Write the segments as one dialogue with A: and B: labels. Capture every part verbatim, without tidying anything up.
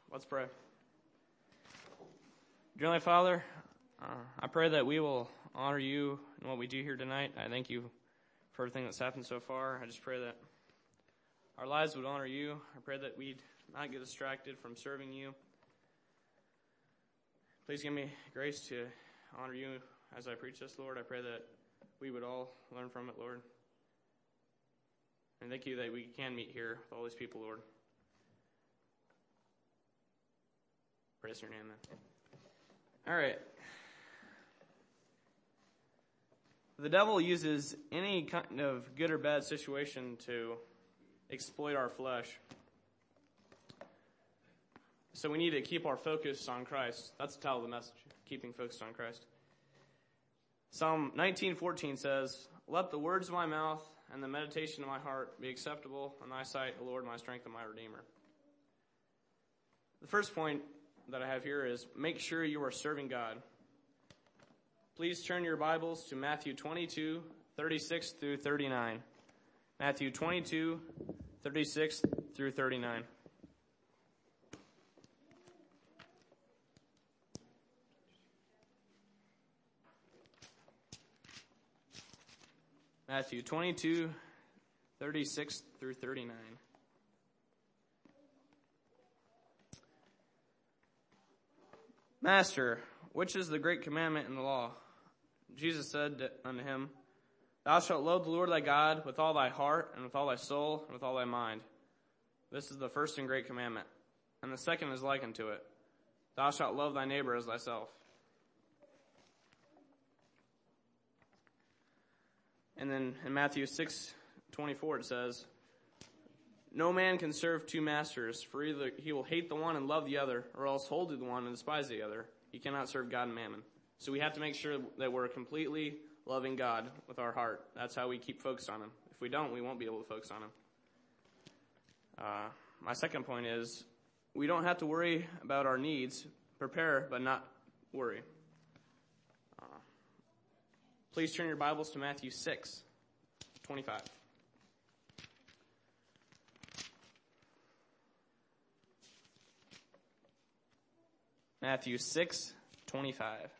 A: Let's pray. Dear Heavenly Father, uh, I pray that we will honor you in what we do here tonight. I thank you for everything that's happened so far. I just pray that our lives would honor you. I pray that we'd not get distracted from serving you. Please give me grace to honor you as I preach this, Lord. I pray that we would all learn from it, Lord. And thank you that we can meet here with all these people, Lord. Praise your name, then. All right. The devil uses any kind of good or bad situation to exploit our flesh. So we need to keep our focus on Christ. That's the title of the message, keeping focused on Christ. Psalm nineteen fourteen says, "Let the words of my mouth and the meditation of my heart be acceptable in thy sight, O Lord, my strength and my Redeemer." The first point that I have here is make sure you are serving God. Please turn your Bibles to Matthew twenty-two, thirty-six through thirty-nine. Matthew twenty-two, thirty-six through thirty-nine. Matthew twenty-two, thirty-six through thirty-nine. Master, which is the great commandment in the law? Jesus said unto him, Thou shalt love the Lord thy God with all thy heart, and with all thy soul, and with all thy mind. This is the first and great commandment. And the second is like unto it. Thou shalt love thy neighbor as thyself. And then in Matthew six twenty-four it says, No man can serve two masters, for either he will hate the one and love the other, or else hold to the one and despise the other. You cannot serve God and mammon. So we have to make sure that we're completely loving God with our heart. That's how we keep focused on him. If we don't, we won't be able to focus on him. Uh, my second point is, we don't have to worry about our needs. Prepare, but not worry. Uh, please turn your Bibles to Matthew six twenty-five. Matthew six twenty-five.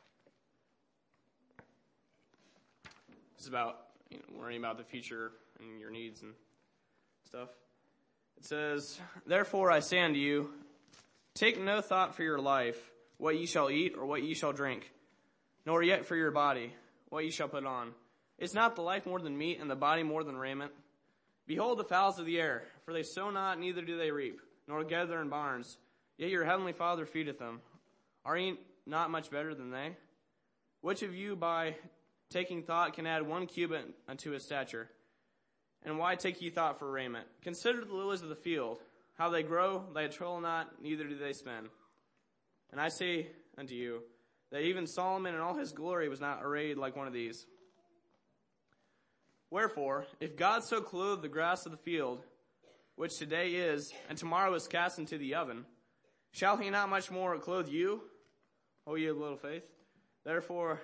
A: This is about you know, worrying about the future and your needs and stuff. It says, Therefore I say unto you, take no thought for your life, what ye shall eat or what ye shall drink, nor yet for your body, what ye shall put on. Is not the life more than meat, and the body more than raiment? Behold the fowls of the air, for they sow not, neither do they reap, nor gather in barns, yet your heavenly Father feedeth them. Are ye not much better than they? Which of you by taking thought can add one cubit unto his stature? And why take ye thought for raiment? Consider the lilies of the field, how they grow, they toil not, neither do they spin. And I say unto you, that even Solomon in all his glory was not arrayed like one of these. Wherefore, if God so clothe the grass of the field, which today is, and tomorrow is cast into the oven, shall he not much more clothe you, O ye of little faith? Therefore,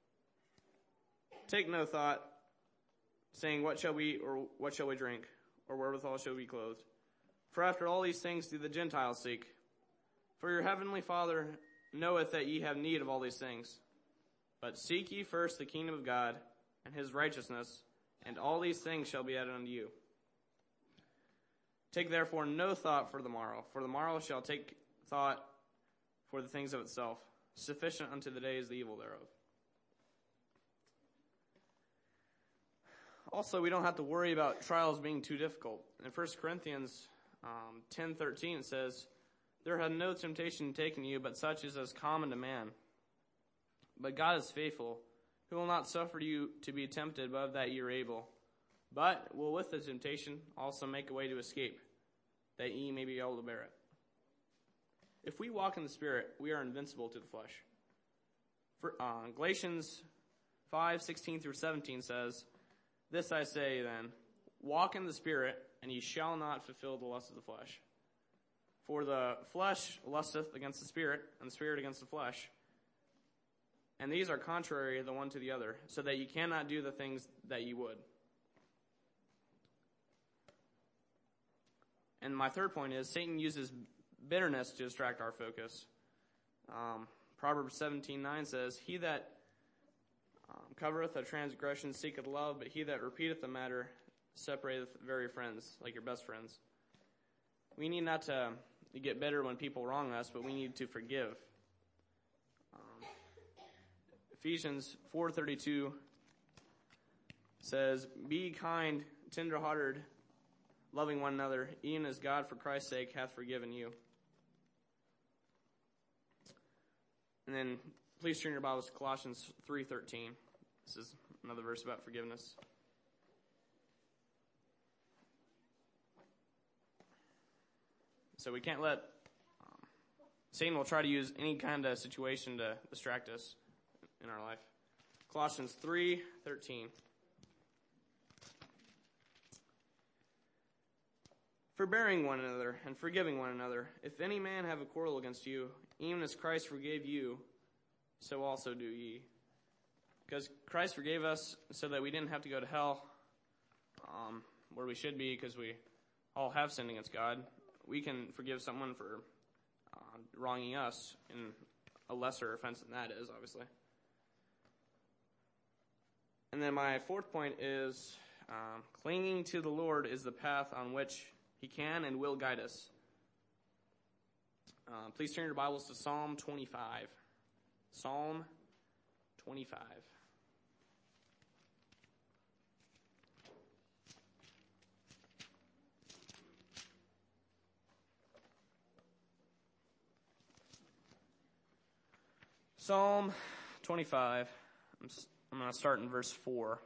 A: take no thought, saying, What shall we eat, or what shall we drink, or wherewithal shall we be clothed? For after all these things do the Gentiles seek. For your heavenly Father knoweth that ye have need of all these things. But seek ye first the kingdom of God, and his righteousness, and all these things shall be added unto you. Take therefore no thought for the morrow, for the morrow shall take thought for the things of itself. Sufficient unto the day is the evil thereof. Also, we don't have to worry about trials being too difficult. In First Corinthians um, ten thirteen it says, There hath no temptation taken you, but such is as common to man. But God is faithful, who will not suffer you to be tempted above that ye are able, but will with the temptation also make a way to escape, that ye may be able to bear it. If we walk in the Spirit, we are invincible to the flesh. For, uh, Galatians five sixteen through seventeen says, This I say then, walk in the Spirit, and ye shall not fulfill the lust of the flesh. For the flesh lusteth against the Spirit, and the Spirit against the flesh. And these are contrary the one to the other, so that ye cannot do the things that ye would. And my third point is Satan uses bitterness to distract our focus. Um, Proverbs seventeen nine says, He that um, covereth a transgression seeketh love, but he that repeateth the matter separateth very friends, like your best friends. We need not to get bitter when people wrong us, but we need to forgive. Um, Ephesians four thirty-two says, Be kind, tender-hearted, loving one another, even as God for Christ's sake hath forgiven you. And then please turn your Bibles to Colossians three thirteen. This is another verse about forgiveness. So we can't let um, Satan will try to use any kind of situation to distract us in our life. Colossians three thirteen. Forbearing one another and forgiving one another, if any man have a quarrel against you, even as Christ forgave you, so also do ye. Because Christ forgave us so that we didn't have to go to hell, um, where we should be, because we all have sinned against God. We can forgive someone for uh, wronging us in a lesser offense than that is, obviously. And then my fourth point is um, clinging to the Lord is the path on which He can and will guide us. Uh, please turn your Bibles to Psalm twenty-five. Psalm twenty-five. Psalm twenty-five. I'm, I'm going to start in verse four.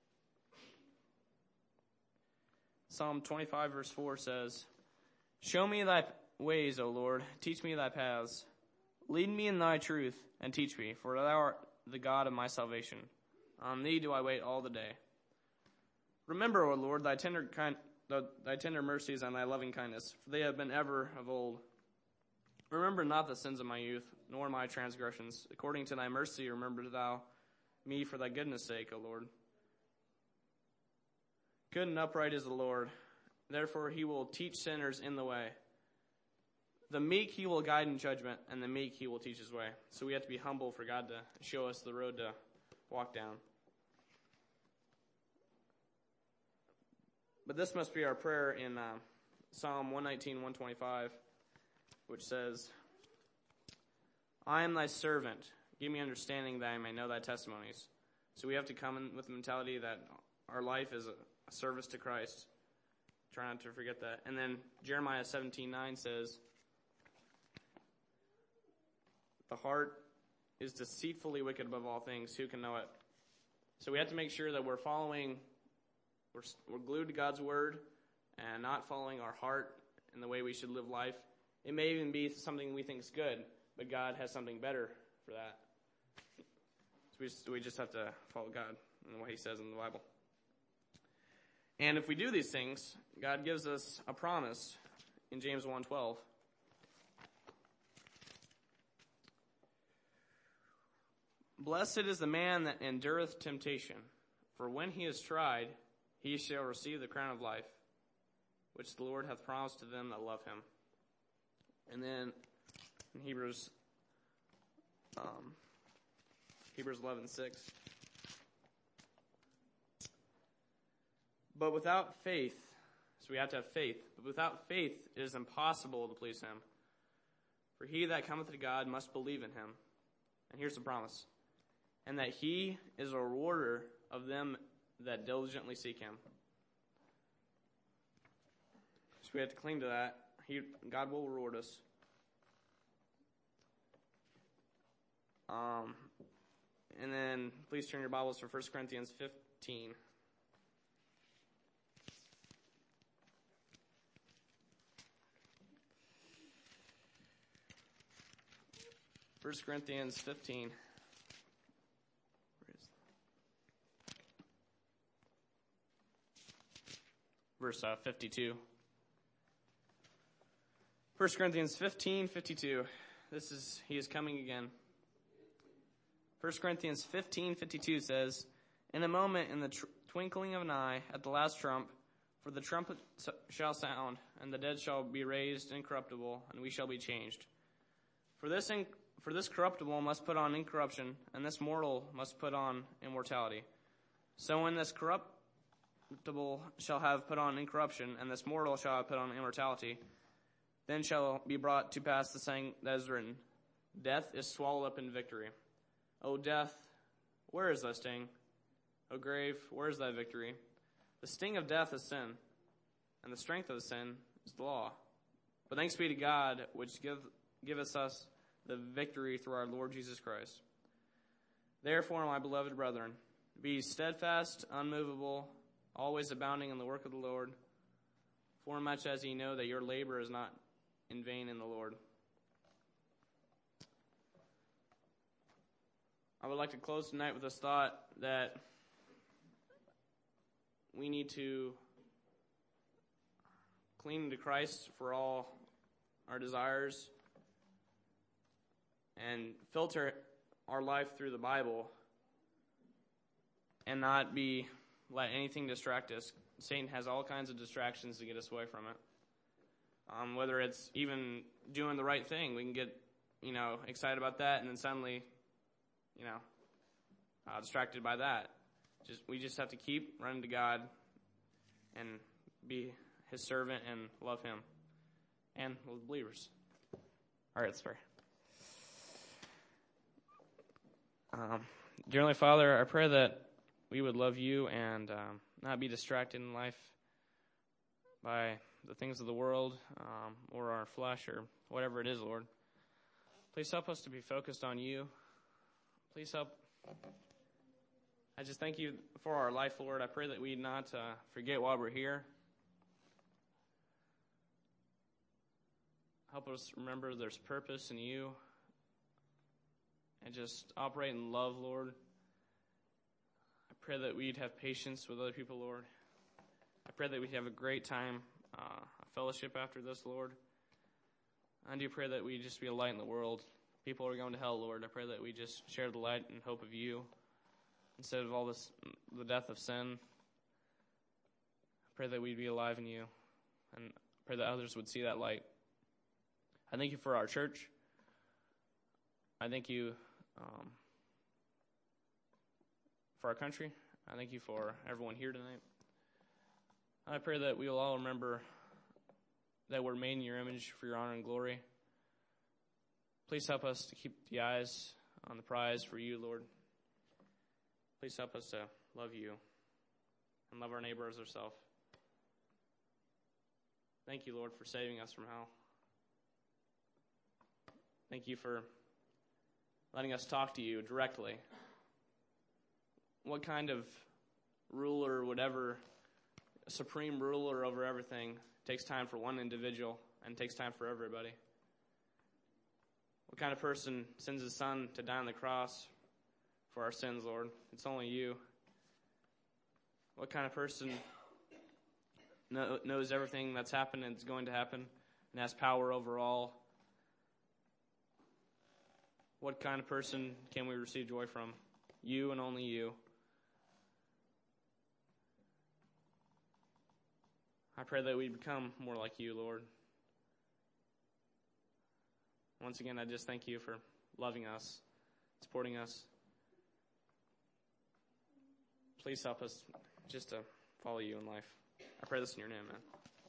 A: Psalm twenty-five verse four says, Show me thy ways, O Lord, teach me thy paths. Lead me in thy truth, and teach me, for thou art the God of my salvation. On thee do I wait all the day. Remember, O Lord, thy tender kind, thy tender mercies and thy loving kindness, for they have been ever of old. Remember not the sins of my youth, nor my transgressions. According to thy mercy remember thou me for thy goodness' sake, O Lord. Good and upright is the Lord. Therefore he will teach sinners in the way. The meek he will guide in judgment, and the meek he will teach his way. So we have to be humble for God to show us the road to walk down. But this must be our prayer in uh, Psalm one nineteen, one twenty-five, which says, I am thy servant. Give me understanding that I may know thy testimonies. So we have to come in with the mentality that our life is a A service to Christ. Try not to forget that. And then Jeremiah seventeen nine says, The heart is deceitfully wicked above all things. Who can know it? So we have to make sure that we're following, we're, we're glued to God's word and not following our heart in the way we should live life. It may even be something we think is good, but God has something better for that. So we just, we just have to follow God and what he says in the Bible. And if we do these things, God gives us a promise in James one twelve. Blessed is the man that endureth temptation, for when he is tried, he shall receive the crown of life, which the Lord hath promised to them that love him. And then in Hebrews, um, Hebrews eleven six. But without faith, so we have to have faith, but without faith it is impossible to please him. For he that cometh to God must believe in him. And here's the promise. And that he is a rewarder of them that diligently seek him. So we have to cling to that. He, God will reward us. Um, and then please turn your Bibles to First Corinthians fifteen. First Corinthians fifteen. Where is Verse uh, fifty-two. First Corinthians fifteen, fifty-two. This is, he is coming again. First Corinthians fifteen, fifty-two says, In a moment, in the tr- twinkling of an eye, at the last trump, For the trumpet shall sound, and the dead shall be raised incorruptible, and we shall be changed. For this in, for this corruptible must put on incorruption, and this mortal must put on immortality. So when this corruptible shall have put on incorruption, and this mortal shall have put on immortality, then shall be brought to pass the saying that is written, Death is swallowed up in victory. O death, where is thy sting? O grave, where is thy victory? The sting of death is sin, and the strength of sin is the law. But thanks be to God, which give, giveth us the victory through our Lord Jesus Christ. Therefore, my beloved brethren, be steadfast, unmovable, always abounding in the work of the Lord, for much as ye know that your labor is not in vain in the Lord. I would like to close tonight with this thought that we need to cling to Christ for all our desires and filter our life through the Bible and not be let anything distract us. Satan has all kinds of distractions to get us away from it. Um, whether it's even doing the right thing, we can get, you know, excited about that and then suddenly, you know, uh, distracted by that. Just we just have to keep running to God and be his servant and love him and love believers. All right, let's pray. Um, dear Heavenly Father, I pray that we would love you and um, not be distracted in life by the things of the world um, or our flesh or whatever it is, Lord. Please help us to be focused on you. Please help. I just thank you for our life, Lord. I pray that we not uh, forget why we're here. Help us remember there's purpose in you. And just operate in love, Lord. I pray that we'd have patience with other people, Lord. I pray that we'd have a great time, uh, a fellowship after this, Lord. I do pray that we just be a light in the world. People are going to hell, Lord. I pray that we just share the light and hope of you instead of all this, the death of sin. I pray that we'd be alive in you, and pray that others would see that light. I thank you for our church. I thank you um, for our country. I thank you for everyone here tonight. I pray that we will all remember that we're made in your image for your honor and glory. Please help us to keep the eyes on the prize for you, Lord. Please help us to love you and love our neighbor as ourselves. Thank you, Lord, for saving us from hell. Thank you for letting us talk to you directly. What kind of ruler, whatever, supreme ruler over everything, takes time for one individual and takes time for everybody? What kind of person sends his son to die on the cross for our sins, Lord? It's only you. What kind of person know, knows everything that's happened and is going to happen and has power over all? What kind of person can we receive joy from? You and only you. I pray that we become more like you, Lord. Once again, I just thank you for loving us, supporting us. Please help us just to follow you in life. I pray this in your name, man.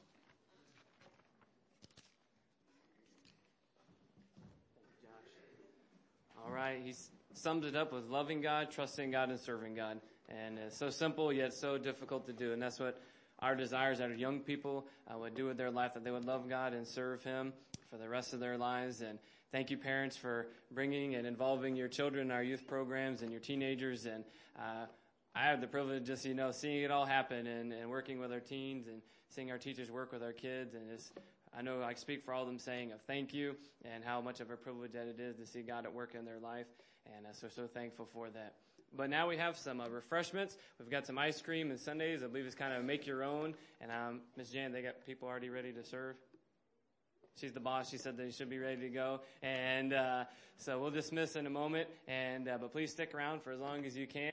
B: All right, he summed it up with loving God, trusting God, and serving God. And it's so simple, yet so difficult to do. And that's what our desires that our young people uh, would do with their life, that they would love God and serve him for the rest of their lives. And thank you, parents, for bringing and involving your children in our youth programs and your teenagers. And uh, I have the privilege just, you know, seeing it all happen and, and working with our teens and seeing our teachers work with our kids. And it's, I know I speak for all of them saying a thank you and how much of a privilege that it is to see God at work in their life. And uh, so, so thankful for that. But now we have some uh, refreshments. We've got some ice cream and sundaes. I believe it's kind of make your own. And um, Miss Jan, they got people already ready to serve. She's the boss. She said they should be ready to go. And uh, so we'll dismiss in a moment. And uh, but please stick around for as long as you can.